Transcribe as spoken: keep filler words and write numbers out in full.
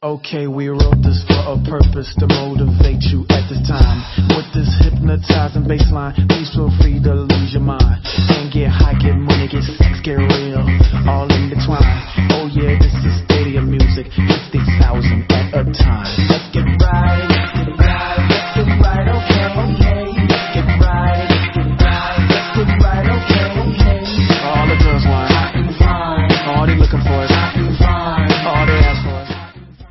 Okay, we wrote this for a purpose to motivate you at this time. With this hypnotizing bassline, please feel free to lose your mind and get high, get money, get sex, get real, all in between. Oh yeah, this is stadium music, fifty thousand at a time. Let's